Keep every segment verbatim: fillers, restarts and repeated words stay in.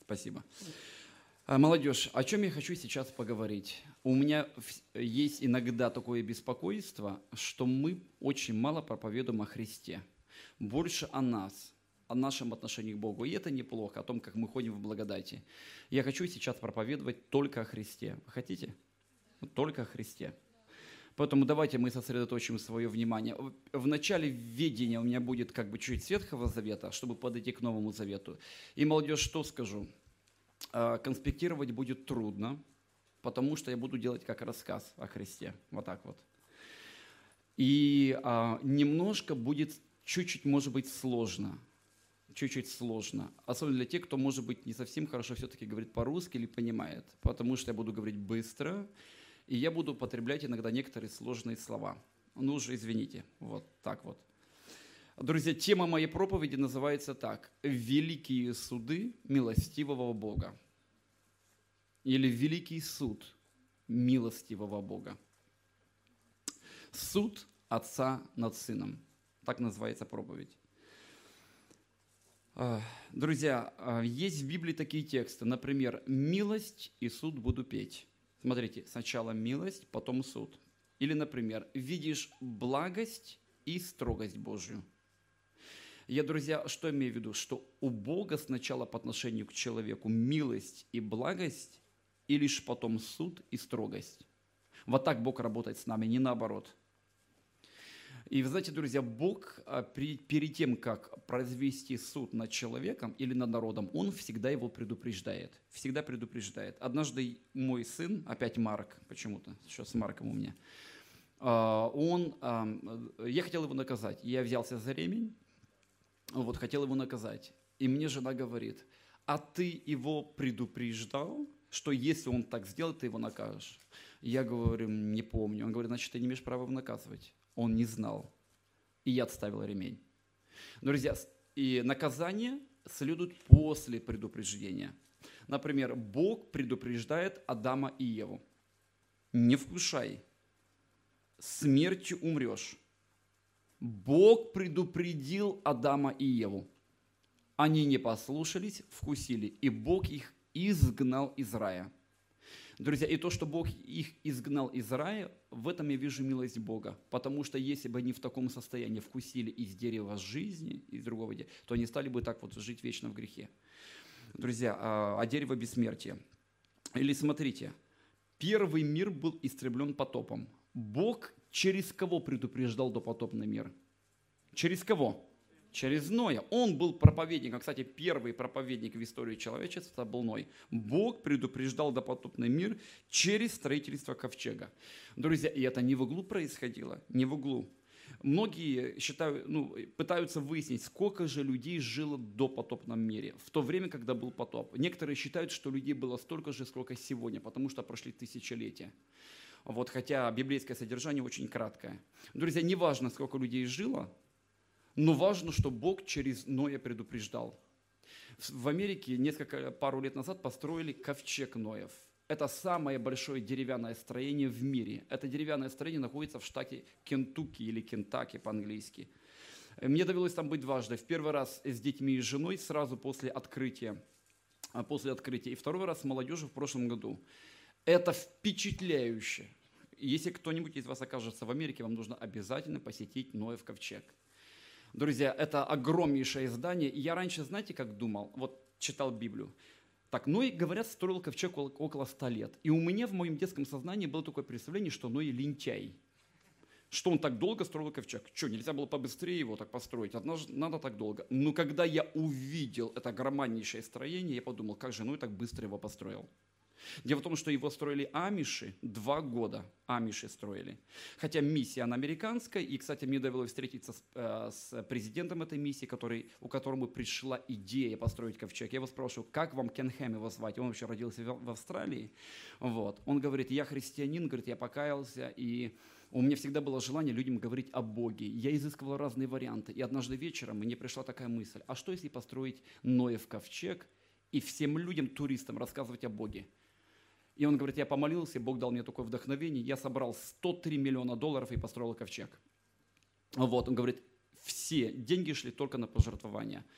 Спасибо. Молодежь, о чем я хочу сейчас поговорить? У меня есть иногда такое беспокойство, что мы очень мало проповедуем о Христе, больше о нас, о нашем отношении к Богу. И это неплохо, о том, как мы ходим в благодати. Я хочу сейчас проповедовать только о Христе. Вы хотите? Только о Христе. Поэтому давайте мы сосредоточим свое внимание. В начале введения у меня будет как бы чуть Ветхого Завета, чтобы подойти к Новому Завету. И, молодежь, что скажу? Конспектировать будет трудно, потому что я буду делать как рассказ о Христе. Вот так вот. И а, немножко будет, чуть-чуть, может быть, сложно. Чуть-чуть сложно. Особенно для тех, кто, может быть, не совсем хорошо все-таки говорит по-русски или понимает. Потому что я буду говорить быстро, и я буду употреблять иногда некоторые сложные слова. Ну уже извините. Вот так вот. Друзья, тема моей проповеди называется так. «Великие суды милостивого Бога». Или «Великий суд милостивого Бога». Суд Отца над Сыном. Так называется проповедь. Друзья, есть в Библии такие тексты. Например, «Милость и суд буду петь». Смотрите, сначала милость, потом суд. Или, например, «Видишь благость и строгость Божью». Я, друзья, что имею в виду? Что у Бога сначала по отношению к человеку милость и благость, и лишь потом суд и строгость. Вот так Бог работает с нами, не наоборот. И вы знаете, друзья, Бог перед тем, как произвести суд над человеком или над народом, Он всегда его предупреждает. Всегда предупреждает. Однажды мой сын, опять Марк, почему-то, что с Марком у меня, он, я хотел его наказать. Я взялся за ремень, вот, хотел его наказать. И мне жена говорит: а ты его предупреждал, что если он так сделает, ты его накажешь? Я говорю: не помню. Он говорит: значит, ты не имеешь права его наказывать. Он не знал. И я отставил ремень. Друзья, и наказание следует после предупреждения. Например, Бог предупреждает Адама и Еву: не вкушай, смертью умрешь. Бог предупредил Адама и Еву. Они не послушались, вкусили, и Бог их изгнал из рая. Друзья, и то, что Бог их изгнал из рая, в этом я вижу милость Бога. Потому что если бы они в таком состоянии вкусили из дерева жизни, из другого дерева, то они стали бы так вот жить вечно в грехе. Друзья, а дерево бессмертия. Или смотрите, первый мир был истреблен потопом. Бог через кого предупреждал допотопный мир? Через кого? Через Ноя. Он был проповедником. Кстати, первый проповедник в истории человечества был Ной. Бог предупреждал допотопный мир через строительство ковчега. Друзья, и это не в углу происходило, не в углу. Многие считают, ну, пытаются выяснить, сколько же людей жило в допотопном мире, в то время, когда был потоп. Некоторые считают, что людей было столько же, сколько сегодня, потому что прошли тысячелетия. Вот, хотя библейское содержание очень краткое. Друзья, не важно, сколько людей жило, но важно, что Бог через Ноя предупреждал. В Америке несколько, пару лет назад построили ковчег Ноев. Это самое большое деревянное строение в мире. Это деревянное строение находится в штате Кентукки или Кентаки по-английски. Мне довелось там быть дважды. В первый раз с детьми и женой сразу после открытия, после открытия. И второй раз с молодежью в прошлом году. Это впечатляюще. Если кто-нибудь из вас окажется в Америке, вам нужно обязательно посетить Ноев ковчег. Друзья, это огромнейшее здание. И я раньше, знаете, как думал? Вот читал Библию. Так, Ной, говорят, строил ковчег около ста лет. И у меня в моем детском сознании было такое представление, что Ной лентяй. Что он так долго строил ковчег? Что, нельзя было побыстрее его так построить? Однажды надо так долго. Но когда я увидел это громаднейшее строение, я подумал, как же Ной так быстро его построил? Дело в том, что его строили амиши, два года амиши строили. Хотя миссия, она американская, и, кстати, мне довелось встретиться с, э, с президентом этой миссии, который, у которого пришла идея построить ковчег. Я его спрашиваю, как вам Кен Хэм его звать? Он вообще родился в, в Австралии. Вот. Он говорит: я христианин, говорит, я покаялся, и у меня всегда было желание людям говорить о Боге. Я изыскивал разные варианты, и однажды вечером мне пришла такая мысль: а что если построить Ноев ковчег и всем людям, туристам, рассказывать о Боге? И он говорит: я помолился, Бог дал мне такое вдохновение, я собрал сто три миллиона долларов и построил ковчег. Вот, он говорит, все деньги шли только на пожертвования.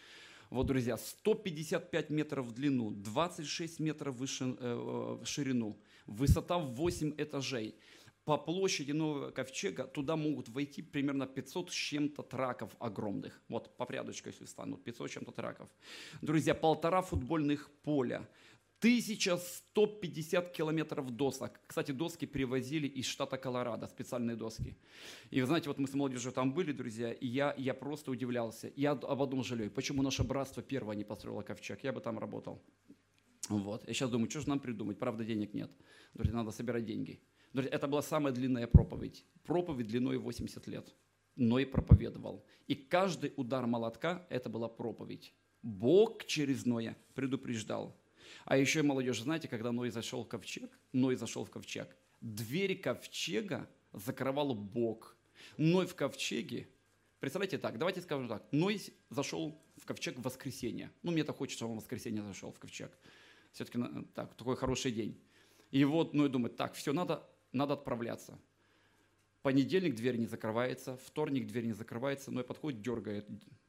Вот, друзья, сто пятьдесят пять метров в длину, двадцать шесть метров выше, э, в ширину, высота в восемь этажей. По площади Нового Ковчега туда могут войти примерно пятьсот с чем-то траков огромных. Вот, по порядочку, если станут, пятьсот с чем-то траков. Друзья, полтора футбольных поля, тысяча сто пятьдесят километров досок. Кстати, доски привозили из штата Колорадо, специальные доски. И вы знаете, вот мы с молодежью там были, друзья, и я, я просто удивлялся. Я об одном жалею, почему наше братство первое не построило ковчег. Я бы там работал. Вот. Я сейчас думаю, что же нам придумать? Правда, денег нет. Друзья, надо собирать деньги. Друзья, это была самая длинная проповедь. Проповедь длиной восемьдесят лет. Ной проповедовал. И каждый удар молотка – это была проповедь. Бог через Ноя предупреждал. А еще, молодежь, знаете, когда Ной зашел в ковчег, Ной зашел в ковчег, двери ковчега закрывал Бог. Ной в ковчеге, представляете так, давайте скажем так, Ной зашел в ковчег в воскресенье. Ну, мне-то хочется, чтобы он в воскресенье зашел в ковчег. Все-таки так, такой хороший день. И вот Ной думает, так, все, надо, надо отправляться. Понедельник дверь не закрывается, вторник дверь не закрывается, Ной подходит, дергает,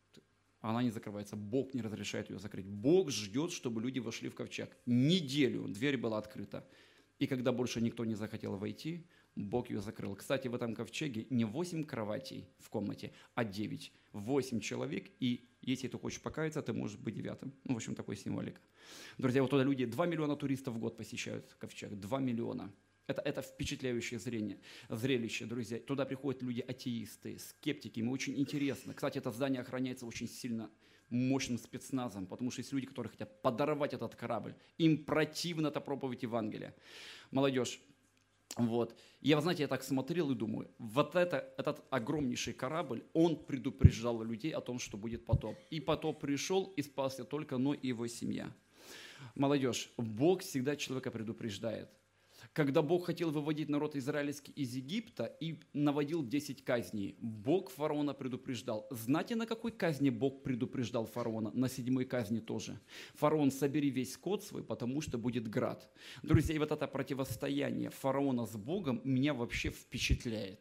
она не закрывается. Бог не разрешает ее закрыть. Бог ждет, чтобы люди вошли в ковчег. Неделю дверь была открыта. И когда больше никто не захотел войти, Бог ее закрыл. Кстати, в этом ковчеге не восемь кроватей в комнате, а девять. восемь человек, и если ты хочешь покаяться, ты можешь быть девятым. Ну, в общем, такой символика. Друзья, вот туда люди, два миллиона туристов в год посещают ковчег. два миллиона. Это, это впечатляющее зрение, зрелище, друзья. Туда приходят люди атеисты, скептики. Им очень интересно. Кстати, это здание охраняется очень сильно мощным спецназом, потому что есть люди, которые хотят подорвать этот корабль. Им противна эта проповедь Евангелия. Молодежь, вот. Я, знаете, я так смотрел и думаю, вот это, этот огромнейший корабль, он предупреждал людей о том, что будет потоп. И потоп пришел, и спасся только Ной и его семья. Молодежь, Бог всегда человека предупреждает. Когда Бог хотел выводить народ израильский из Египта и наводил десять казней, Бог фараона предупреждал. Знаете, на какой казни Бог предупреждал фараона? На седьмой казни тоже. Фараон, собери весь скот свой, потому что будет град. Друзья, и вот это противостояние фараона с Богом меня вообще впечатляет.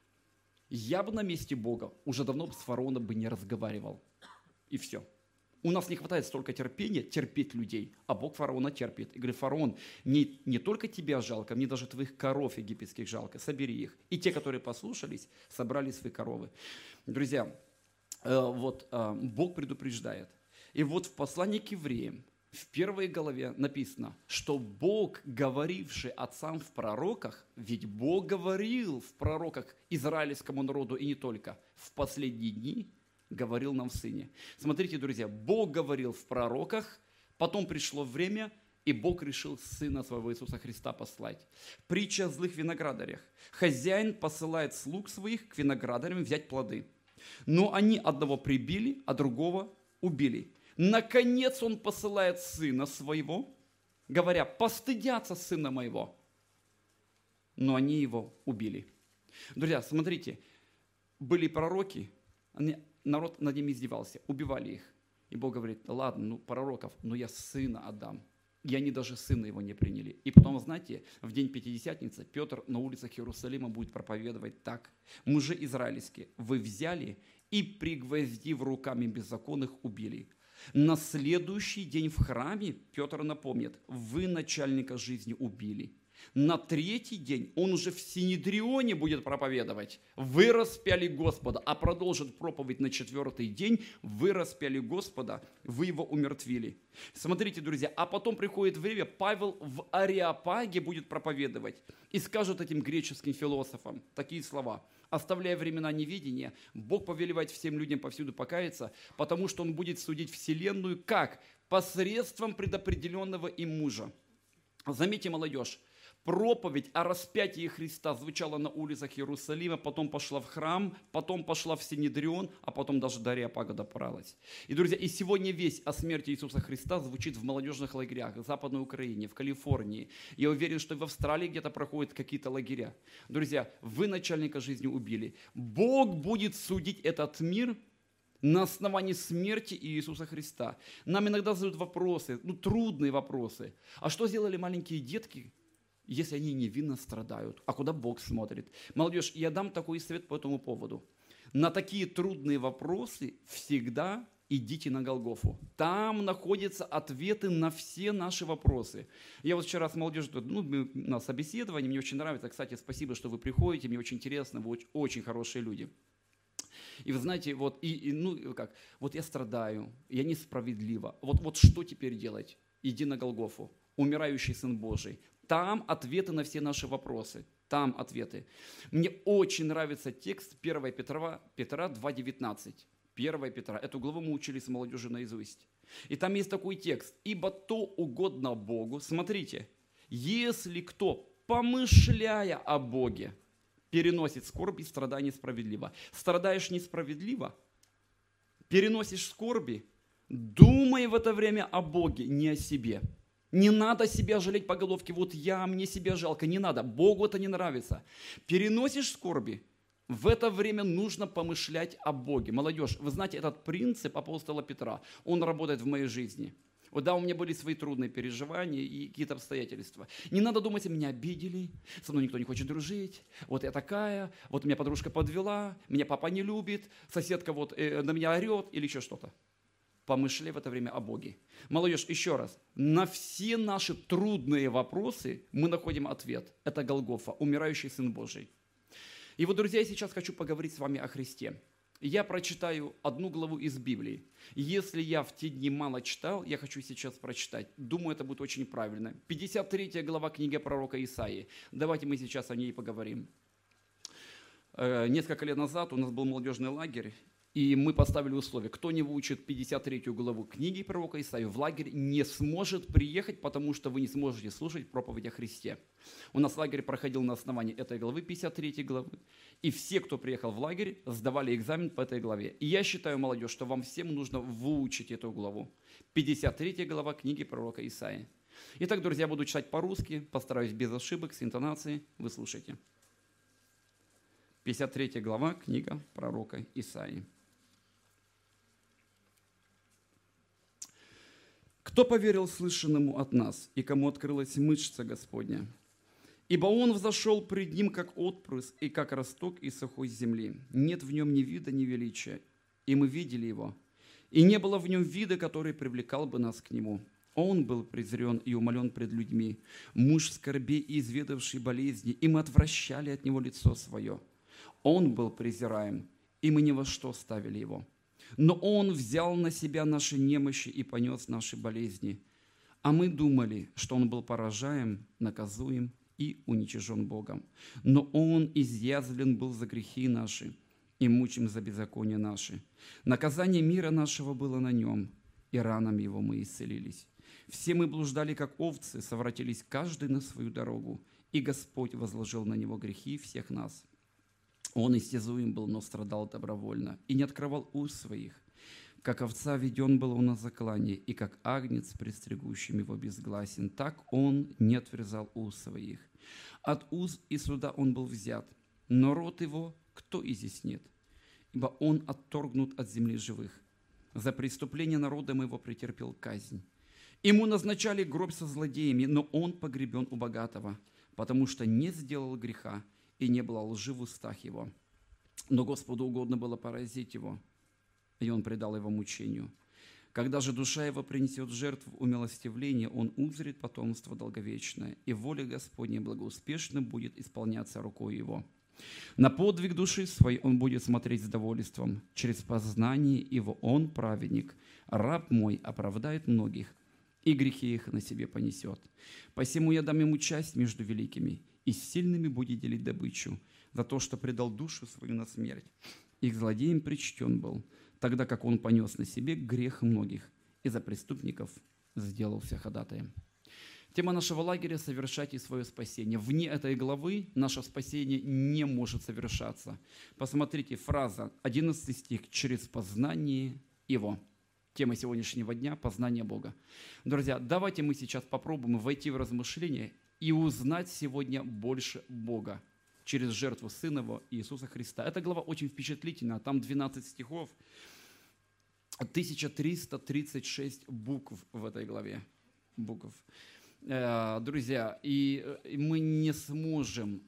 Я бы на месте Бога уже давно с фараоном бы не разговаривал. И все. У нас не хватает столько терпения терпеть людей, а Бог фараона терпит. И говорит, фараон, не, не только тебя жалко, мне даже твоих коров египетских жалко, собери их. И те, которые послушались, собрали свои коровы. Друзья, э, вот э, Бог предупреждает. И вот в послании к евреям, в первой главе написано, что Бог, говоривший отцам в пророках, ведь Бог говорил в пророках израильскому народу и не только, в последние дни говорил нам в Сыне. Смотрите, друзья, Бог говорил в пророках, потом пришло время, и Бог решил Сына Своего Иисуса Христа послать. Притча о злых виноградарях. Хозяин посылает слуг своих к виноградарям взять плоды. Но они одного прибили, а другого убили. Наконец он посылает Сына Своего, говоря, постыдятся Сына Моего. Но они его убили. Друзья, смотрите, были пророки, они... народ над ними издевался, убивали их. И Бог говорит, ладно, ну пророков, но я сына отдам. И они даже сына его не приняли. И потом, знаете, в день Пятидесятницы Петр на улицах Иерусалима будет проповедовать так. Мужи израильские, вы взяли и, пригвоздив руками беззаконных, убили. На следующий день в храме Петр напомнит, вы начальника жизни убили. На третий день он уже в Синедрионе будет проповедовать. Вы распяли Господа, а продолжит проповедь на четвертый день. Вы распяли Господа, вы его умертвили. Смотрите, друзья, а потом приходит время, Павел в Ареопаге будет проповедовать и скажет этим греческим философам такие слова. Оставляя времена неведения, Бог повелевает всем людям повсюду покаяться, потому что Он будет судить вселенную как? Посредством предопределенного им мужа. Заметьте, молодежь, проповедь о распятии Христа звучала на улицах Иерусалима, потом пошла в храм, потом пошла в Синедрион, а потом даже до Ареопага добралась. И, друзья, и сегодня весть о смерти Иисуса Христа звучит в молодежных лагерях в Западной Украине, в Калифорнии. Я уверен, что и в Австралии где-то проходят какие-то лагеря. Друзья, вы начальника жизни убили. Бог будет судить этот мир на основании смерти Иисуса Христа. Нам иногда задают вопросы, ну трудные вопросы. А что сделали маленькие детки, если они невинно страдают? А куда Бог смотрит? Молодежь, я дам такой совет по этому поводу. На такие трудные вопросы всегда идите на Голгофу. Там находятся ответы на все наши вопросы. Я вот вчера с молодежью, ну, мы, у нас собеседование, мне очень нравится. Кстати, спасибо, что вы приходите, мне очень интересно, вы очень, очень хорошие люди. И вы знаете, вот, и, и, ну, как, вот я страдаю, я несправедливо. Вот, вот что теперь делать? Иди на Голгофу, умирающий Сын Божий. Там ответы на все наши вопросы. Там ответы. Мне очень нравится текст первого Петра, Петра два девятнадцать. первого Петра. Эту главу мы учили с молодежью наизусть. И там есть такой текст. «Ибо то угодно Богу». Смотрите. «Если кто, помышляя о Боге, переносит скорби и страдания справедливо». Страдаешь несправедливо, переносишь скорби, думай в это время о Боге, не о себе. Не надо себя жалеть по головке. Вот я, мне себя жалко. Не надо. Богу это не нравится. Переносишь скорби, в это время нужно помышлять о Боге. Молодежь, вы знаете, этот принцип апостола Петра, он работает в моей жизни. Вот да, у меня были свои трудные переживания и какие-то обстоятельства. Не надо думать, меня обидели, со мной никто не хочет дружить, вот я такая, вот меня подружка подвела, меня папа не любит, соседка вот э, на меня орет или еще что-то. Помышляй в это время о Боге. Молодежь, еще раз, на все наши трудные вопросы мы находим ответ. Это Голгофа, умирающий Сын Божий. И вот, друзья, я сейчас хочу поговорить с вами о Христе. Я прочитаю одну главу из Библии. Если я в те дни мало читал, я хочу сейчас прочитать. Думаю, это будет очень правильно. пятьдесят третья глава книги пророка Исаии. Давайте мы сейчас о ней поговорим. Несколько лет назад у нас был молодежный лагерь, и мы поставили условие, кто не выучит пятьдесят третью главу книги пророка Исаии, в лагерь не сможет приехать, потому что вы не сможете слушать проповедь о Христе. У нас лагерь проходил на основании этой главы, пятьдесят третьей главы, и все, кто приехал в лагерь, сдавали экзамен по этой главе. И я считаю, молодежь, что вам всем нужно выучить эту главу. пятьдесят третья глава книги пророка Исаии. Итак, друзья, я буду читать по-русски, постараюсь без ошибок, с интонацией, вы слушайте. пятьдесят третья глава, книга пророка Исаии. «Кто поверил слышанному от нас, и кому открылась мышца Господня? Ибо он взошел пред ним, как отпрыск, и как росток из сухой земли. Нет в нем ни вида, ни величия, и мы видели его. И не было в нем вида, который привлекал бы нас к нему. Он был презрен и умолен пред людьми, муж скорбей и изведавший болезни, и мы отвращали от него лицо свое. Он был презираем, и мы ни во что ставили его. Но он взял на себя наши немощи и понес наши болезни. А мы думали, что он был поражаем, наказуем и уничижен Богом. Но он изъязвлен был за грехи наши, и мучим за беззакония наши. Наказание мира нашего было на нем, и ранам его мы исцелились. Все мы блуждали, как овцы, совратились каждый на свою дорогу, и Господь возложил на него грехи всех нас. Он истязуем был, но страдал добровольно, и не открывал уст своих. Как овца веден был он на заклание, и как агнец, пристригущим его безгласен, так он не отверзал уст своих. От уз и суда он был взят, но рот его кто изъяснит? Ибо он отторгнут от земли живых. За преступление народа моего претерпел казнь. Ему назначали гроб со злодеями, но он погребен у богатого, потому что не сделал греха, и не было лжи в устах его. Но Господу угодно было поразить его, и он предал его мучению. Когда же душа его принесет жертву умилостивления, он узрит потомство долговечное, и воля Господня благоуспешно будет исполняться рукой его. На подвиг души своей он будет смотреть с довольством. Через познание его он, праведник, раб мой, оправдает многих, и грехи их на себе понесет. Посему я дам ему часть между великими, и с сильными будет делить добычу за то, что предал душу свою на смерть. Их злодеем причтен был, тогда как он понес на себе грех многих, и за преступников сделался ходатаем». Тема нашего лагеря – «Совершайте свое спасение». Вне этой главы наше спасение не может совершаться. Посмотрите, фраза, одиннадцатый стих, «через познание Его». Тема сегодняшнего дня – познание Бога. Друзья, давайте мы сейчас попробуем войти в размышления и узнать сегодня больше Бога через жертву Сына Его Иисуса Христа. Эта глава очень впечатлительна, там двенадцать стихов, тысяча триста тридцать шесть букв в этой главе. Букв. Друзья, и мы не сможем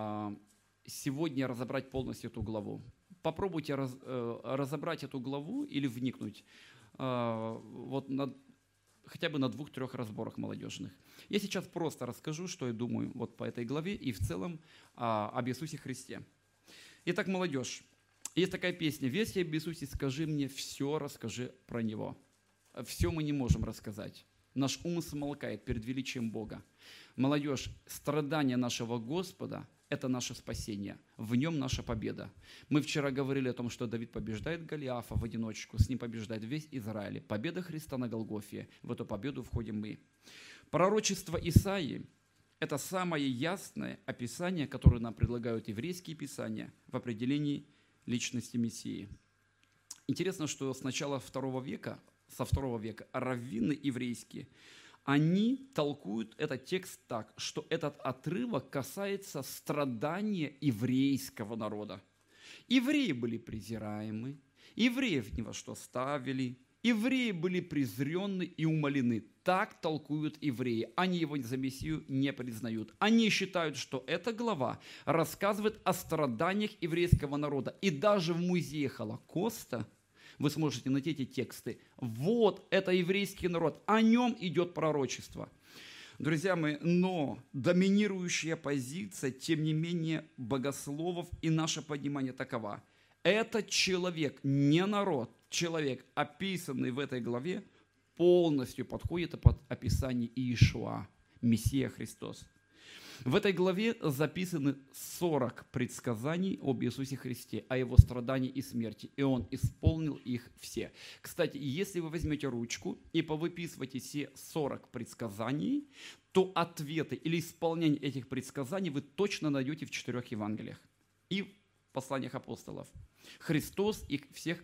сегодня разобрать полностью эту главу. Попробуйте разобрать эту главу или вникнуть. э, вот на, хотя бы на двух-трех разборах молодежных. Я сейчас просто расскажу, что я думаю вот по этой главе и в целом а, об Иисусе Христе. Итак, молодежь, есть такая песня: «Весь я об Иисусе, скажи мне все, расскажи про Него». Все мы не можем рассказать. Наш ум смолкает перед величием Бога. Молодежь, страдания нашего Господа – это наше спасение. В нем наша победа. Мы вчера говорили о том, что Давид побеждает Голиафа в одиночку, с ним побеждает весь Израиль. Победа Христа на Голгофе. В эту победу входим мы. Пророчество Исаии – это самое ясное описание, которое нам предлагают еврейские писания в определении личности Мессии. Интересно, что с начала второго века, со второго века раввины еврейские, они толкуют этот текст так, что этот отрывок касается страдания еврейского народа. Евреи были презираемы, евреев ни во что ставили, евреи были презрены и умолены. Так толкуют евреи. Они его за Мессию не признают. Они считают, что эта глава рассказывает о страданиях еврейского народа. И даже в музее Холокоста вы сможете найти эти тексты. Вот это еврейский народ. О нем идет пророчество. Друзья мои, но доминирующая позиция, тем не менее, богословов и наше понимание такова. Этот человек, не народ, человек, описанный в этой главе, полностью подходит под описание Иешуа, Мессия Христос. В этой главе записаны сорок предсказаний об Иисусе Христе, о Его страдании и смерти, и Он исполнил их все. Кстати, если вы возьмете ручку и повыписываете все сорок предсказаний, то ответы или исполнение этих предсказаний вы точно найдете в четырех Евангелиях и в посланиях апостолов. Христос их всех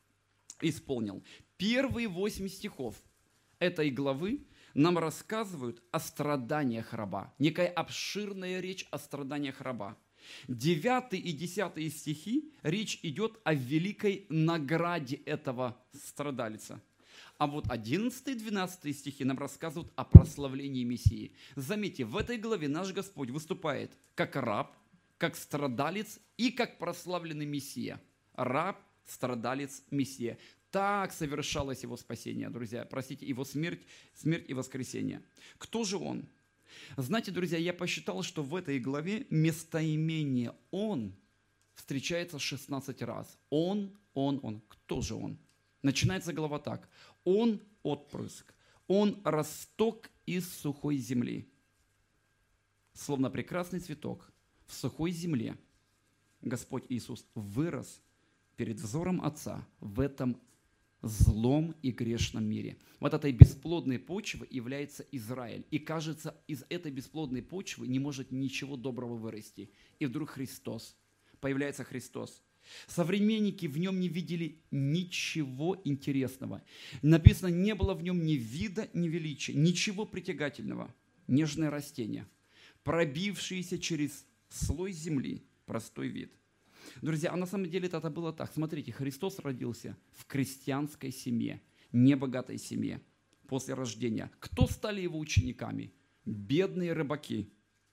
исполнил. Первые восемь стихов этой главы нам рассказывают о страданиях раба. Некая обширная речь о страданиях раба. Девятый и десятые стихи речь идет о великой награде этого страдальца. А вот одиннадцатый и двенадцатый стихи нам рассказывают о прославлении Мессии. Заметьте, в этой главе наш Господь выступает как раб, как страдалец и как прославленный Мессия. Раб, страдалец, Мессия. Так совершалось его спасение, друзья. Простите, его смерть, смерть и воскресение. Кто же он? Знаете, друзья, я посчитал, что в этой главе местоимение «он» встречается шестнадцать раз. Он, он, он. Кто же он? Начинается глава так. Он отпрыск. Он росток из сухой земли. Словно прекрасный цветок в сухой земле. Господь Иисус вырос перед взором Отца в этом злом и грешном мире. Вот этой бесплодной почвой является Израиль. И кажется, из этой бесплодной почвы не может ничего доброго вырасти. И вдруг Христос. Появляется Христос. Современники в нем не видели ничего интересного. Написано, не было в нем ни вида, ни величия, ничего притягательного. Нежное растение, пробившееся через слой земли, простой вид. Друзья, а на самом деле это было так. Смотрите, Христос родился в крестьянской семье, небогатой семье после рождения. Кто стали его учениками? Бедные рыбаки.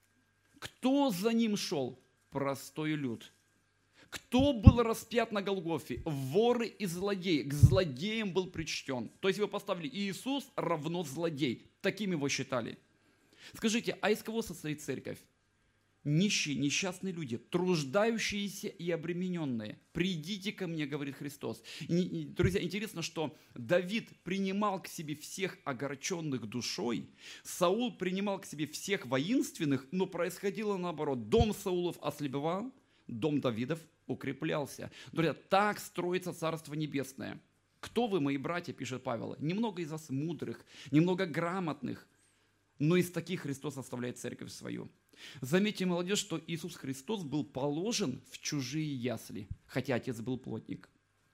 Кто за ним шел? Простой люд. Кто был распят на Голгофе? Воры и злодеи. К злодеям был причтен. То есть его поставили Иисус равно злодей. Таким его считали. Скажите, а из кого состоит церковь? Нищие, несчастные люди, труждающиеся и обремененные. Придите ко мне, говорит Христос. И, друзья, интересно, что Давид принимал к себе всех огорченных душой, Саул принимал к себе всех воинственных, но происходило наоборот. Дом Саулов ослабевал, дом Давидов укреплялся. Друзья, так строится Царство Небесное. Кто вы, мои братья, пишет Павел? Немного из вас мудрых, немного грамотных, но из таких Христос оставляет церковь свою. Заметьте, молодежь, что Иисус Христос был положен в чужие ясли, хотя Отец был плотник.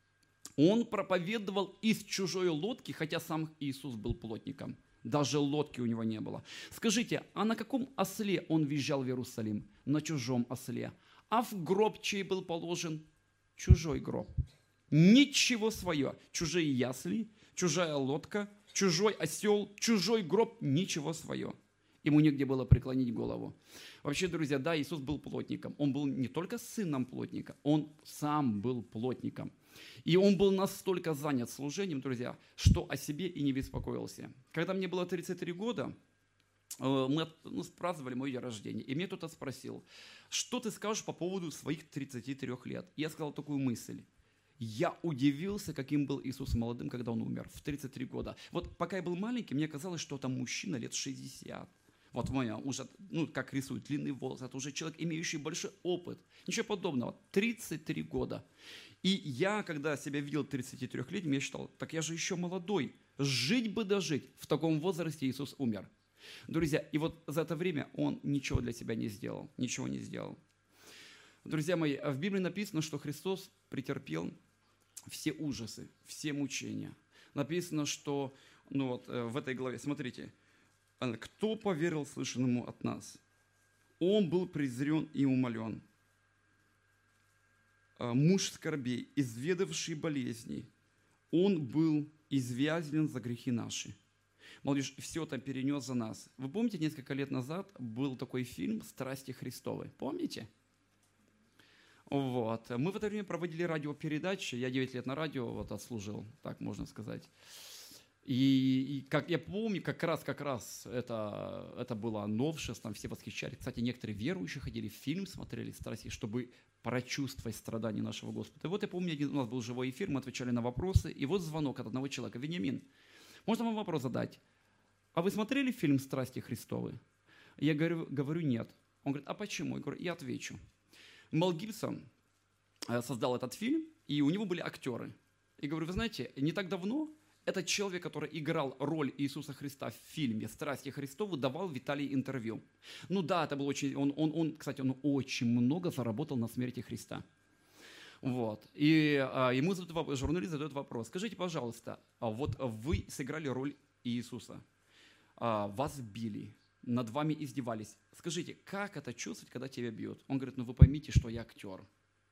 Он проповедовал из чужой лодки, хотя сам Иисус был плотником. Даже лодки у него не было. Скажите, а на каком осле он въезжал в Иерусалим? На чужом осле. А в гроб чей был положен? Чужой гроб. Ничего свое. Чужие ясли, чужая лодка, чужой осел, чужой гроб, ничего свое. Ему негде было преклонить голову. Вообще, друзья, да, Иисус был плотником. Он был не только сыном плотника, он сам был плотником. И он был настолько занят служением, друзья, что о себе и не беспокоился. Когда мне было тридцать три года, мы ну, праздновали мой день рождения, и мне кто-то спросил, что ты скажешь по поводу своих тридцати трёх лет? И я сказал такую мысль. Я удивился, каким был Иисус молодым, когда он умер, в тридцать три года. Вот пока я был маленький, мне казалось, что это мужчина лет шестьдесят. Вот моя уже, ну, как рисуют, длинный волос, это уже человек, имеющий большой опыт. Ничего подобного. тридцать три года. И я, когда себя видел тридцатитрёхлетним, я считал, так я же еще молодой. Жить бы дожить. В таком возрасте Иисус умер. Друзья, и вот за это время он ничего для себя не сделал. Ничего не сделал. Друзья мои, в Библии написано, что Христос претерпел все ужасы, все мучения. Написано, что ну вот, в этой главе, смотрите, кто поверил слышанному от нас? Он был презрен и умолен. Муж скорбей, изведавший болезней, он был извязлен за грехи наши. Молодежь, все это перенес за нас. Вы помните, несколько лет назад был такой фильм «Страсти Христовы»? Помните? Вот. Мы в это время проводили радиопередачи. Я девять лет на радио вот, отслужил, так можно сказать. И, и как я помню, как раз, как раз это, это было новшеством, все восхищались. Кстати, некоторые верующие ходили, фильм смотрели «Страсти», чтобы прочувствовать страдания нашего Господа. И вот я помню, один, у нас был живой эфир, мы отвечали на вопросы, и вот звонок от одного человека. Вениамин, можно вам вопрос задать? А вы смотрели фильм «Страсти Христовы»? Я говорю, говорю нет. Он говорит, а почему? Я говорю, я отвечу. Мел Гибсон создал этот фильм, и у него были актеры. И говорю, вы знаете, не так давно этот человек, который играл роль Иисуса Христа в фильме «Страсти Христовы», давал Виталий интервью. Ну да, это был очень... Он, он, он, кстати, он очень много заработал на смерти Христа. Вот. И а, ему задают вопрос, журналист задает вопрос. Скажите, пожалуйста, а вот вы сыграли роль Иисуса, а, вас били, над вами издевались. Скажите, как это чувствовать, когда тебя бьют? Он говорит, ну вы поймите, что я актер.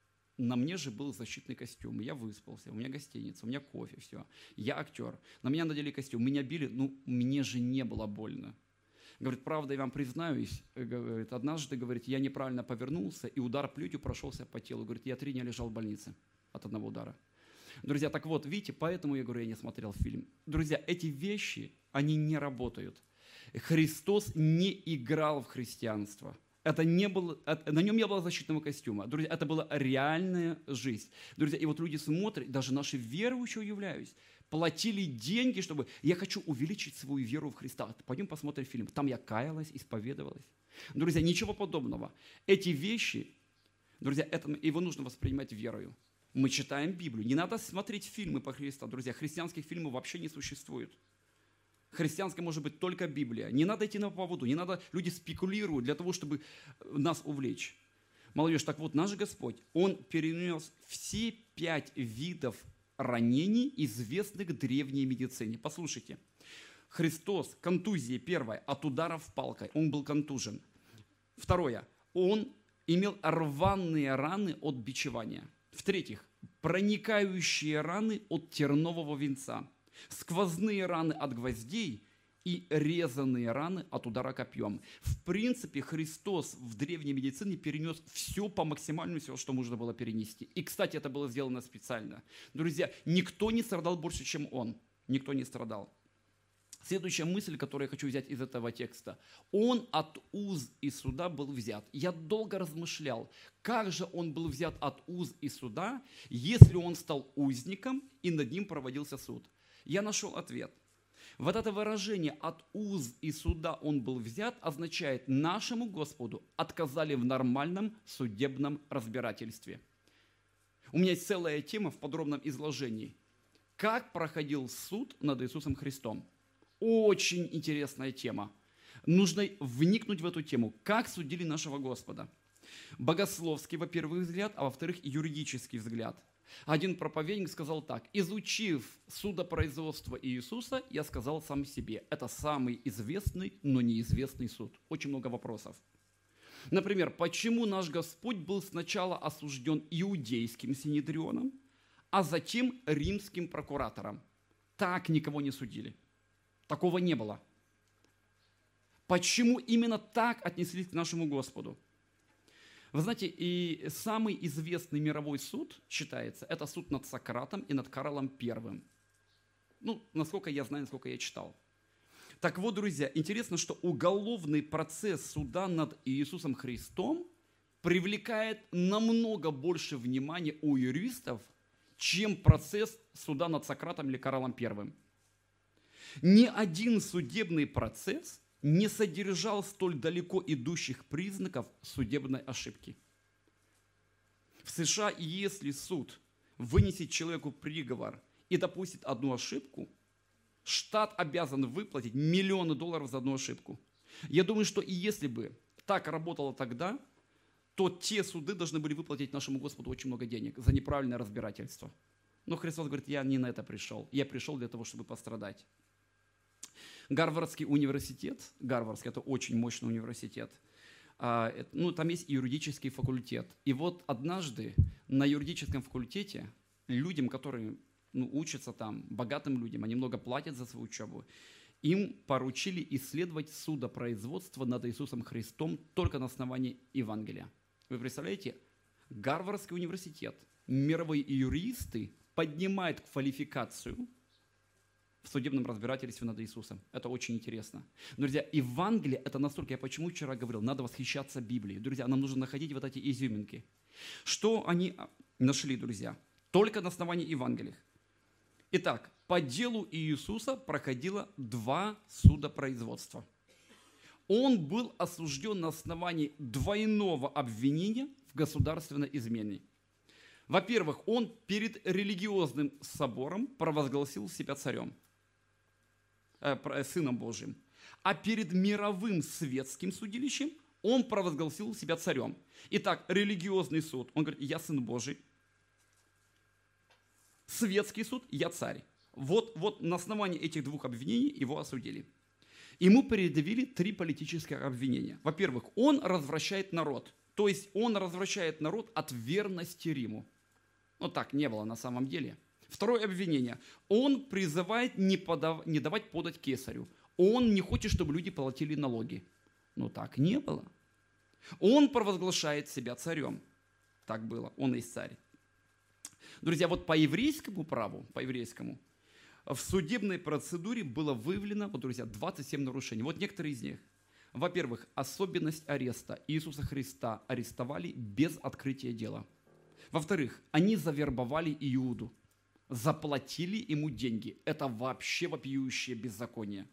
На мне же был защитный костюм, я выспался, у меня гостиница, у меня кофе, все. Я актер. На меня надели костюм, меня били, ну мне же не было больно. Говорит, правда, я вам признаюсь, говорит, однажды, говорит, я неправильно повернулся, и удар плетью прошелся по телу. Говорит, я три дня лежал в больнице от одного удара. Друзья, так вот, видите, поэтому я говорю, я не смотрел фильм. Друзья, эти вещи, они не работают. Христос не играл в христианство. Это не было, на нем не было защитного костюма. Друзья, это была реальная жизнь. Друзья, и вот люди смотрят, даже наши верующие, удивляюсь, платили деньги, чтобы... Я хочу увеличить свою веру в Христа. Пойдем посмотрим фильм. Там я каялась, исповедовалась. Друзья, ничего подобного. Эти вещи, друзья, это, его нужно воспринимать верою. Мы читаем Библию. Не надо смотреть фильмы по Христу. Друзья, христианских фильмов вообще не существует. Христианская может быть только Библия. Не надо идти на поводу, не надо, люди спекулируют для того, чтобы нас увлечь. Молодежь, так вот, наш Господь, Он перенес все пять видов ранений, известных древней медицине. Послушайте, Христос, контузия первая, от ударов палкой, Он был контужен. Второе, Он имел рваные раны от бичевания. В-третьих, проникающие раны от тернового венца. Сквозные раны от гвоздей и резаные раны от удара копьем. В принципе, Христос в древней медицине перенес все по максимальному, все, что можно было перенести. И, кстати, это было сделано специально. Друзья, никто не страдал больше, чем Он. Никто не страдал. Следующая мысль, которую я хочу взять из этого текста. Он от уз и суда был взят. Я долго размышлял, как же он был взят от уз и суда, если он стал узником и над ним проводился суд. Я нашел ответ. Вот это выражение «от уз и суда он был взят» означает «нашему Господу отказали в нормальном судебном разбирательстве». У меня есть целая тема в подробном изложении. Как проходил суд над Иисусом Христом? Очень интересная тема. Нужно вникнуть в эту тему. Как судили нашего Господа? Богословский, во-первых, взгляд, а во-вторых, юридический взгляд. Один проповедник сказал так: изучив судопроизводство Иисуса, я сказал сам себе, это самый известный, но неизвестный суд. Очень много вопросов. Например, почему наш Господь был сначала осужден иудейским синедрионом, а затем римским прокуратором? Так никого не судили. Такого не было. Почему именно так отнеслись к нашему Господу? Вы знаете, и самый известный мировой суд считается, это суд над Сократом и над Карлом Первым. Ну, насколько я знаю, насколько я читал. Так вот, друзья, интересно, что уголовный процесс суда над Иисусом Христом привлекает намного больше внимания у юристов, чем процесс суда над Сократом или Карлом Первым. Ни один судебный процесс не содержал столь далеко идущих признаков судебной ошибки. В США, если суд вынесет человеку приговор и допустит одну ошибку, штат обязан выплатить миллионы долларов за одну ошибку. Я думаю, что и если бы так работало тогда, то те суды должны были выплатить нашему Господу очень много денег за неправильное разбирательство. Но Христос говорит, я не на это пришел. Я пришел для того, чтобы пострадать. Гарвардский университет, Гарвардский – это очень мощный университет, ну, там есть юридический факультет. И вот однажды на юридическом факультете людям, которые ну, учатся там, богатым людям, они много платят за свою учебу, им поручили исследовать судопроизводство над Иисусом Христом только на основании Евангелия. Вы представляете, Гарвардский университет, мировые юристы поднимают квалификацию в судебном разбирательстве над Иисусом. Это очень интересно. Друзья, Евангелие – это настолько, я почему вчера говорил, надо восхищаться Библией. Друзья, нам нужно находить вот эти изюминки. Что они нашли, друзья? Только на основании Евангелия. Итак, по делу Иисуса проходило два судопроизводства. Он был осужден на основании двойного обвинения в государственной измене. Во-первых, он перед религиозным собором провозгласил себя царем, э, сыном Божьим. А перед мировым светским судилищем он провозгласил себя царем. Итак, религиозный суд, он говорит, я сын Божий. Светский суд, я царь. Вот, вот на основании этих двух обвинений его осудили. Ему предъявили три политических обвинения. Во-первых, он развращает народ. То есть он развращает народ от верности Риму. Но так не было на самом деле. Второе обвинение. Он призывает не, подав... не давать подать кесарю. Он не хочет, чтобы люди платили налоги. Но так не было. Он провозглашает себя царем. Так было. Он и царь. Друзья, вот по еврейскому праву, по еврейскому, в судебной процедуре было выявлено, вот, друзья, двадцать семь нарушений. Вот некоторые из них. Во-первых, особенность ареста. Иисуса Христа арестовали без открытия дела. Во-вторых, они завербовали Иуду, заплатили ему деньги. Это вообще вопиющее беззаконие.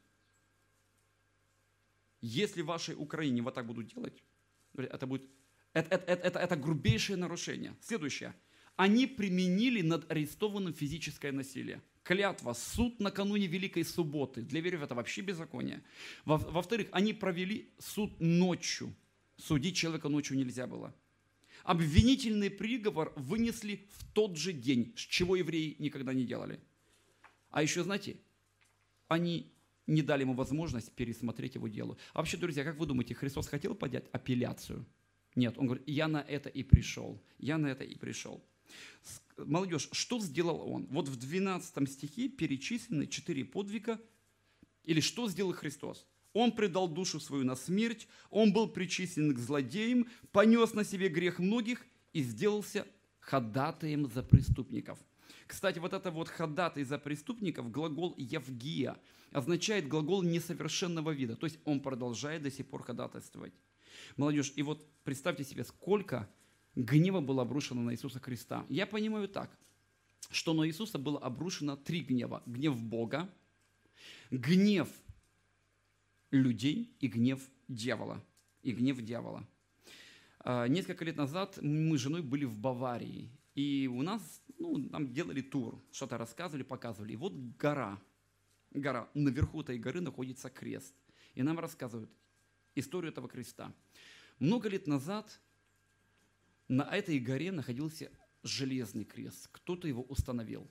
Если в вашей Украине вот так будут делать, это будет это, это, это, это грубейшее нарушение. Следующее. Они применили над арестованным физическое насилие. Клятва, суд накануне Великой Субботы. Для верующих это вообще беззаконие. Во- Во-вторых, они провели суд ночью. Судить человека ночью нельзя было. Обвинительный приговор вынесли в тот же день, с чего евреи никогда не делали. А еще, знаете, они не дали ему возможность пересмотреть его дело. А вообще, друзья, как вы думаете, Христос хотел подать апелляцию? Нет, он говорит, я на это и пришел. Я на это и пришел. Молодежь, что сделал он? Вот в двенадцатом стихе перечислены четыре подвига. Или что сделал Христос? Он предал душу свою на смерть, он был причислен к злодеям, понес на себе грех многих и сделался ходатаем за преступников. Кстати, вот это вот ходатай за преступников, глагол «явгия», означает глагол несовершенного вида. То есть он продолжает до сих пор ходатайствовать. Молодежь, и вот представьте себе, сколько гнева было обрушено на Иисуса Христа. Я понимаю так, что на Иисуса было обрушено три гнева. Гнев Бога, гнев людей и гнев дьявола. И гнев дьявола. Несколько лет назад мы с женой были в Баварии. И у нас, ну, нам делали тур, что-то рассказывали, показывали. И вот гора, гора, наверху этой горы находится крест. И нам рассказывают историю этого креста. Много лет назад на этой горе находился железный крест. Кто-то его установил.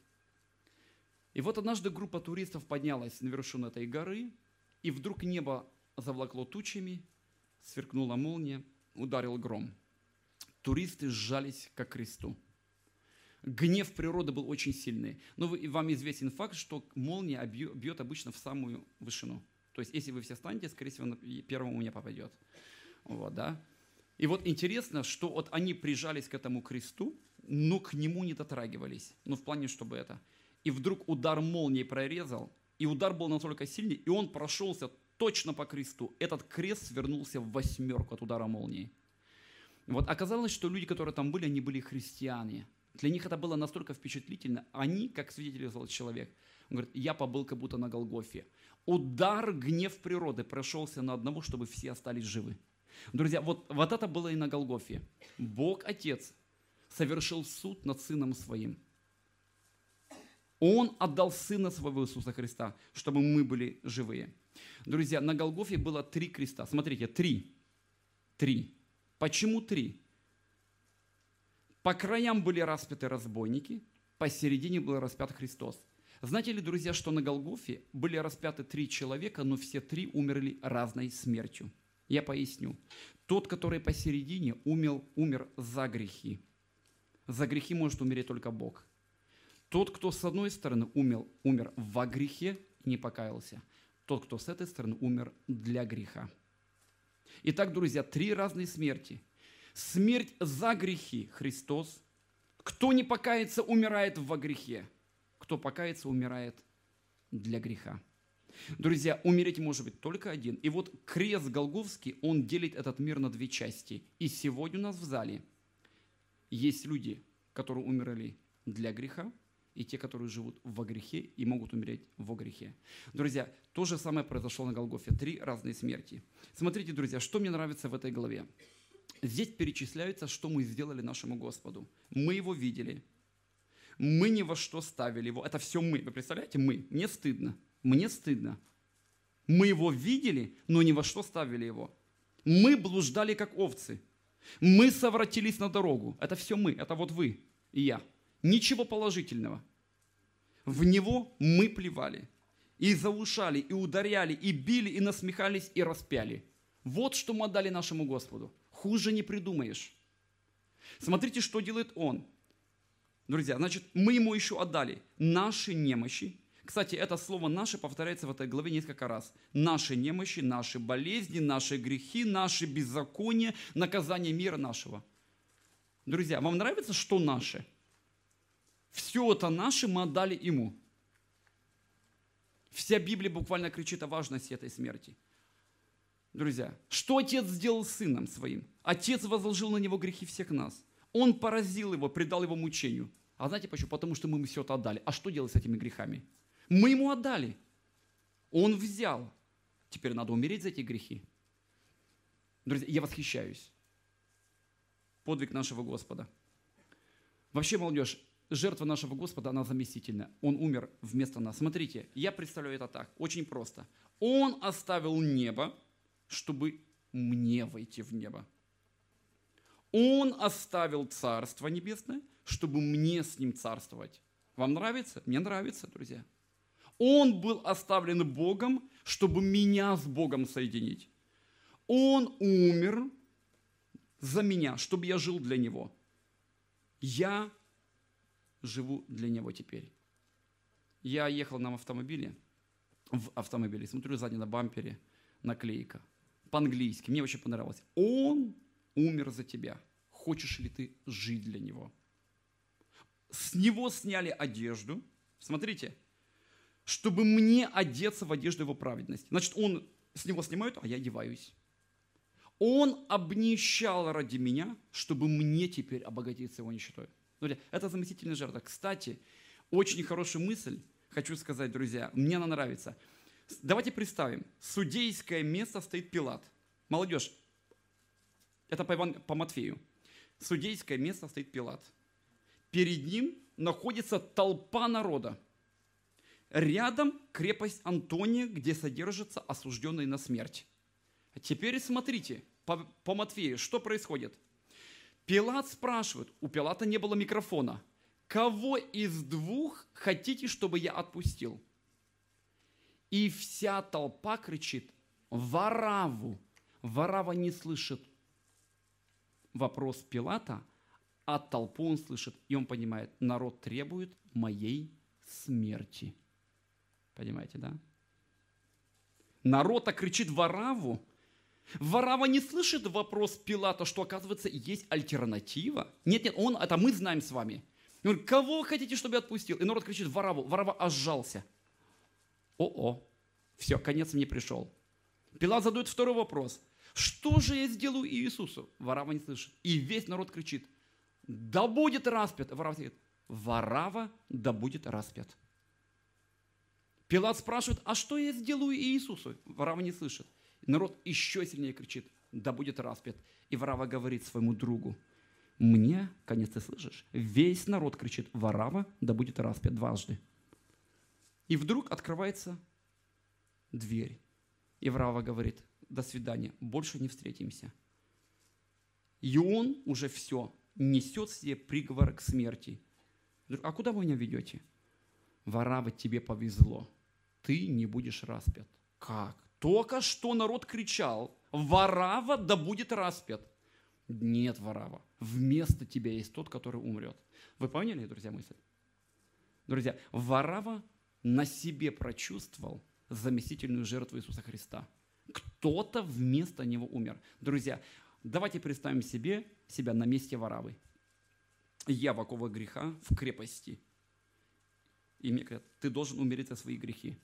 И вот однажды группа туристов поднялась на вершину этой горы, и вдруг небо заволокло тучами, сверкнула молния, ударил гром. Туристы сжались к кресту. Гнев природы был очень сильный. Но вы, вам известен факт, что молния бьет обычно в самую вышину. То есть, если вы все станете, скорее всего, первому у меня попадет. Вот, да? И вот интересно, что вот они прижались к этому кресту, но к нему не дотрагивались. Ну, в плане, чтобы это. И вдруг удар молнии прорезал, и удар был настолько сильный, и он прошелся точно по кресту. Этот крест свернулся в восьмерку от удара молнии. Вот оказалось, что люди, которые там были, они были христиане. Для них это было настолько впечатлительно. Они, как свидетельствовал человек, он говорит, я побыл как будто на Голгофе. Удар, гнев природы прошелся на одного, чтобы все остались живы. Друзья, вот, вот это было и на Голгофе. Бог Отец совершил суд над Сыном Своим. Он отдал Сына Своего Иисуса Христа, чтобы мы были живые. Друзья, на Голгофе было три креста. Смотрите, три. Три. Почему три? По краям были распяты разбойники, посередине был распят Христос. Знаете ли, друзья, что на Голгофе были распяты три человека, но все три умерли разной смертью? Я поясню. Тот, который посередине, умер, умер за грехи. За грехи может умереть только Бог. Тот, кто с одной стороны умер, умер во грехе и не покаялся. Тот, кто с этой стороны, умер для греха. Итак, друзья, три разные смерти. Смерть за грехи – Христос. Кто не покается, умирает во грехе. Кто покается, умирает для греха. Друзья, умереть может быть только один. И вот крест Голгофский, он делит этот мир на две части. И сегодня у нас в зале есть люди, которые умерли для греха, и те, которые живут во грехе и могут умереть во грехе. Друзья, то же самое произошло на Голгофе. Три разные смерти. Смотрите, друзья, что мне нравится в этой главе. Здесь перечисляется, что мы сделали нашему Господу. Мы Его видели. Мы ни во что ставили Его. Это все мы. Вы представляете? Мы. Мне стыдно. Мне стыдно. Мы Его видели, но ни во что ставили Его. Мы блуждали, как овцы. Мы совратились на дорогу. Это все мы. Это вот вы и я. Ничего положительного. В Него мы плевали. И заушали, и ударяли, и били, и насмехались, и распяли. Вот что мы отдали нашему Господу. Хуже не придумаешь. Смотрите, что делает Он. Друзья, значит, мы Ему еще отдали наши немощи. Кстати, это слово «наши» повторяется в этой главе несколько раз. Наши немощи, наши болезни, наши грехи, наши беззакония, наказание мира нашего. Друзья, вам нравится, что наше? Все это наше мы отдали Ему. Вся Библия буквально кричит о важности этой смерти. Друзья, что Отец сделал с Сыном Своим? Отец возложил на Него грехи всех нас. Он поразил Его, предал Его мучению. А знаете почему? Потому что мы Ему все это отдали. А что делать с этими грехами? Мы Ему отдали. Он взял. Теперь надо умереть за эти грехи. Друзья, я восхищаюсь. Подвиг нашего Господа. Вообще, молодежь, жертва нашего Господа, она заместительная. Он умер вместо нас. Смотрите, я представляю это так. Очень просто. Он оставил небо, чтобы мне войти в небо. Он оставил Царство Небесное, чтобы мне с Ним царствовать. Вам нравится? Мне нравится, друзья. Он был оставлен Богом, чтобы меня с Богом соединить. Он умер за меня, чтобы я жил для Него. Я живу для Него теперь. Я ехал на автомобиле, в автомобиле, смотрю сзади на бампере наклейка. По-английски. Мне очень понравилось. Он умер за тебя. Хочешь ли ты жить для Него? С Него сняли одежду. Смотрите. Чтобы мне одеться в одежду Его праведности. Значит, Он с Него снимает, а я одеваюсь. Он обнищал ради меня, чтобы мне теперь обогатиться Его нищетой. Это заместительная жертва. Кстати, очень хорошая мысль, хочу сказать, друзья, мне она нравится. Давайте представим, судейское место стоит Пилат. Молодежь, это по, Иван, по Матфею. Судейское место стоит Пилат. Перед ним находится толпа народа. Рядом крепость Антония, где содержатся осужденные на смерть. А теперь смотрите, по, по Матфею, что происходит. Пилат спрашивает, у Пилата не было микрофона, кого из двух хотите, чтобы я отпустил? И вся толпа кричит, Варавву. Варава не слышит вопрос Пилата, а толпу он слышит, и он понимает, народ требует моей смерти. Понимаете, да? Народ так кричит Варавву, Варава не слышит вопрос Пилата, что, оказывается, есть альтернатива. Нет, нет, он, это мы знаем с вами. Он говорит, кого вы хотите, чтобы я отпустил? И народ кричит Вараву. Варава аж сжался. О-о, все, конец мне пришел. Пилат задает второй вопрос. Что же я сделаю Иисусу? Варава не слышит. И весь народ кричит, да будет распят. Варава говорит, Варава да будет распят. Пилат спрашивает, а что я сделаю Иисусу? Варава не слышит. Народ еще сильнее кричит, да будет распят. И Варава говорит своему другу, мне, конец ты слышишь, весь народ кричит, Варава да будет распят дважды. И вдруг открывается дверь. И Варава говорит, до свидания, больше не встретимся. И он уже все, несет себе приговор к смерти. А куда вы меня ведете? Варава, тебе повезло, ты не будешь распят. Как? Только что народ кричал, Варава да будет распят. Нет, Варава, вместо тебя есть тот, который умрет. Вы поняли, друзья, мысль? Друзья, Варава на себе прочувствовал заместительную жертву Иисуса Христа. Кто-то вместо него умер. Друзья, давайте представим себе себя на месте Варавы. Я в оковах греха, в крепости. И мне говорят, ты должен умереть за свои грехи.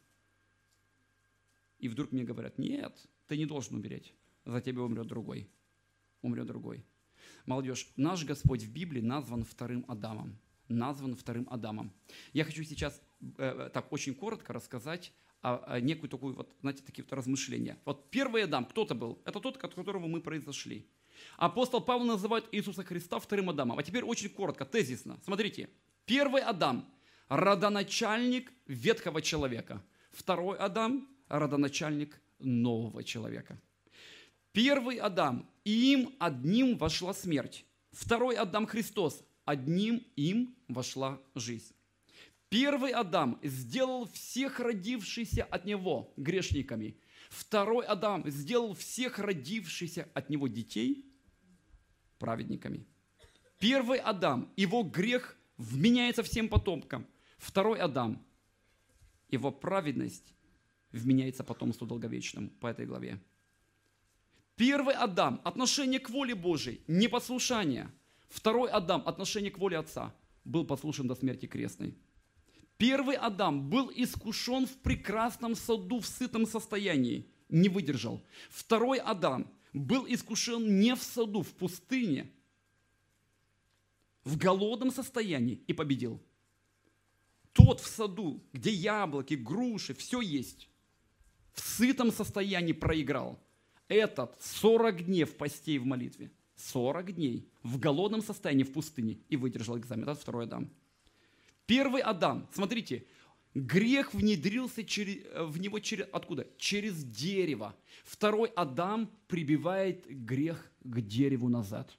И вдруг мне говорят, нет, ты не должен умереть, за тебя умрет другой. Умрет другой. Молодежь, наш Господь в Библии назван вторым Адамом. Назван вторым Адамом. Я хочу сейчас э, так очень коротко рассказать о, о некую такую, вот, знаете, такие вот размышления. Вот первый Адам, кто-то был, это тот, от которого мы произошли. Апостол Павел называет Иисуса Христа вторым Адамом. А теперь очень коротко, тезисно. Смотрите, первый Адам – родоначальник ветхого человека. Второй Адам – родоначальник нового человека. Первый Адам, и им одним вошла смерть. Второй Адам Христос, одним им вошла жизнь. Первый Адам сделал всех родившихся от него грешниками. Второй Адам сделал всех родившихся от него детей праведниками. Первый Адам, его грех вменяется всем потомкам. Второй Адам, его праведность вменяется потомству долговечному по этой главе. Первый Адам – отношение к воле Божией, непослушание. Второй Адам – отношение к воле Отца, был послушен до смерти крестной. Первый Адам был искушен в прекрасном саду в сытом состоянии, не выдержал. Второй Адам был искушен не в саду, в пустыне, в голодном состоянии и победил. Тот в саду, где яблоки, груши, все есть, в сытом состоянии проиграл. Этот сорок дней в посте и в молитве, сорок дней в голодном состоянии в пустыне и выдержал экзамен. Это второй Адам. Первый Адам, смотрите, грех внедрился через, в него через, откуда? Через дерево. Второй Адам прибивает грех к дереву назад.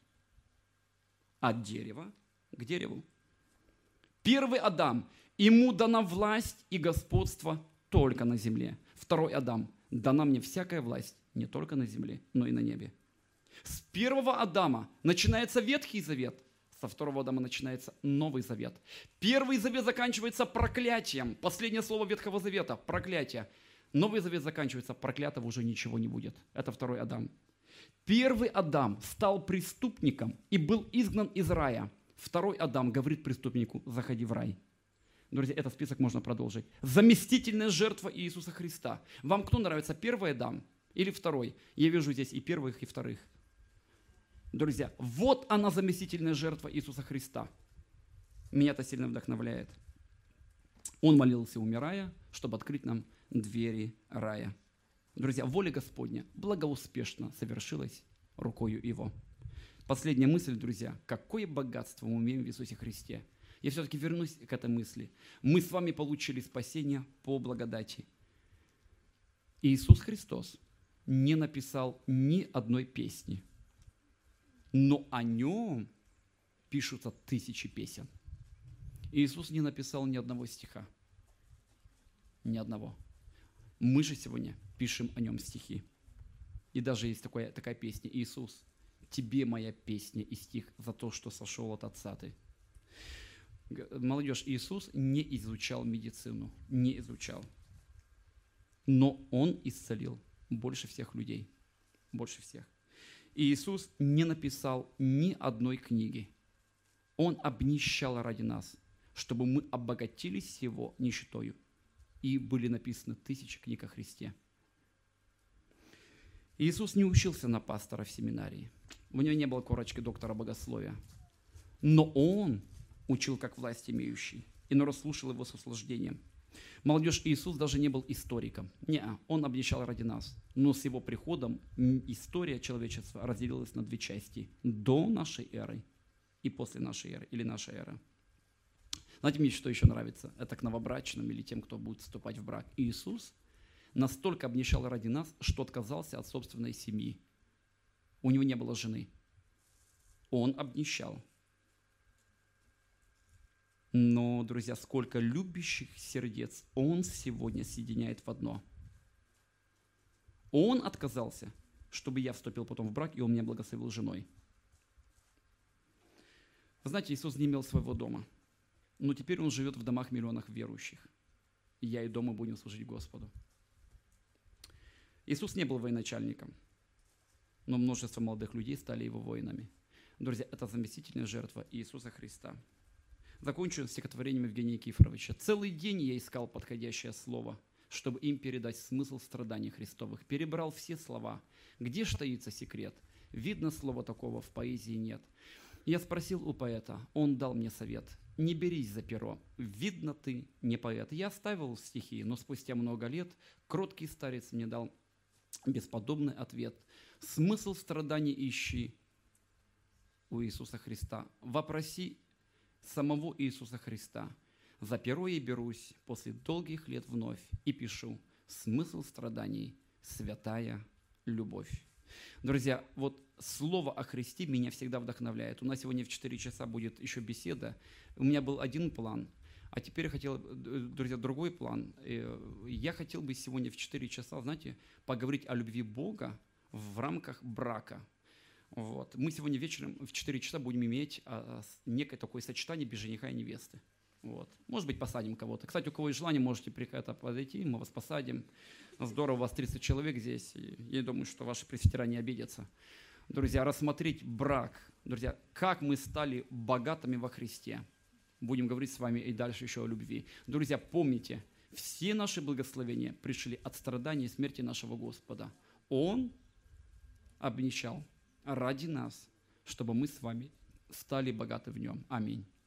От дерева к дереву. Первый Адам, ему дана власть и господство только на земле. Второй Адам, дана мне всякая власть не только на земле, но и на небе. С первого Адама начинается Ветхий Завет, со второго Адама начинается Новый Завет. Первый Завет заканчивается проклятием. Последнее слово Ветхого Завета – проклятие. Новый Завет заканчивается, проклятого уже ничего не будет. Это второй Адам. Первый Адам стал преступником и был изгнан из рая. Второй Адам говорит преступнику: заходи в рай. Друзья, этот список можно продолжить. Заместительная жертва Иисуса Христа. Вам кто нравится, первый Адам или второй? Я вижу здесь и первых, и вторых. Друзья, вот она, заместительная жертва Иисуса Христа. Меня это сильно вдохновляет. Он молился, умирая, чтобы открыть нам двери рая. Друзья, воля Господня благоуспешно совершилась рукою Его. Последняя мысль, друзья. Какое богатство мы имеем в Иисусе Христе. Я все-таки вернусь к этой мысли. Мы с вами получили спасение по благодати. Иисус Христос не написал ни одной песни, но о нем пишутся тысячи песен. Иисус не написал ни одного стиха. Ни одного. Мы же сегодня пишем о нем стихи. И даже есть такая, такая песня: Иисус, тебе моя песня и стих за то, что сошел от Отца ты. Молодежь, Иисус не изучал медицину, не изучал. Но Он исцелил больше всех людей. больше всех. И Иисус не написал ни одной книги. Он обнищал ради нас, чтобы мы обогатились Его нищетою. И были написаны тысячи книг о Христе. Иисус не учился на пастора в семинарии. У него не было корочки доктора богословия. Но Он учил как власть имеющий. И народ слушал Его с услаждением. Молодежь, Иисус даже не был историком. Не, Он обнищал ради нас. Но с Его приходом история человечества разделилась на две части. До нашей эры и после нашей эры, или наша эра. Знаете, мне что еще нравится? Это к новобрачным или тем, кто будет вступать в брак. Иисус настолько обнищал ради нас, что отказался от собственной семьи. У него не было жены. Он обнищал. Но, друзья, сколько любящих сердец Он сегодня соединяет в одно. Он отказался, чтобы я вступил потом в брак, и Он меня благословил женой. Вы знаете, Иисус не имел своего дома, но теперь Он живет в домах миллионов верующих. И я и дома будем служить Господу. Иисус не был военачальником, но множество молодых людей стали Его воинами. Друзья, это заместительная жертва Иисуса Христа. Закончу стихотворением Евгения Кифоровича. «Целый день я искал подходящее слово, чтобы им передать смысл страданий Христовых. Перебрал все слова. Где ж таится секрет? Видно, слова такого в поэзии нет. Я спросил у поэта, он дал мне совет. Не берись за перо, видно, ты не поэт. Я оставил стихи, но спустя много лет кроткий старец мне дал бесподобный ответ. Смысл страданий ищи у Иисуса Христа. Вопроси самого Иисуса Христа. За перо я берусь после долгих лет вновь и пишу смысл страданий – святая любовь». Друзья, вот слово о Христе меня всегда вдохновляет. У нас сегодня в четыре часа будет еще беседа. У меня был один план, а теперь я хотел, друзья, другой план. Я хотел бы сегодня в четыре часа, знаете, поговорить о любви Бога в рамках брака. Вот. Мы сегодня вечером в четыре часа будем иметь а, некое такое сочетание без жениха и невесты. Вот. Может быть, посадим кого-то. Кстати, у кого есть желание, можете приходить подойти, мы вас посадим. Здорово, у вас тридцать человек здесь. И я думаю, что ваши пресвитера не обидятся. Друзья, рассмотреть брак. Друзья, как мы стали богатыми во Христе. Будем говорить с вами и дальше еще о любви. Друзья, помните, все наши благословения пришли от страдания и смерти нашего Господа. Он обнищал ради нас, чтобы мы с вами стали богаты в Нем. Аминь.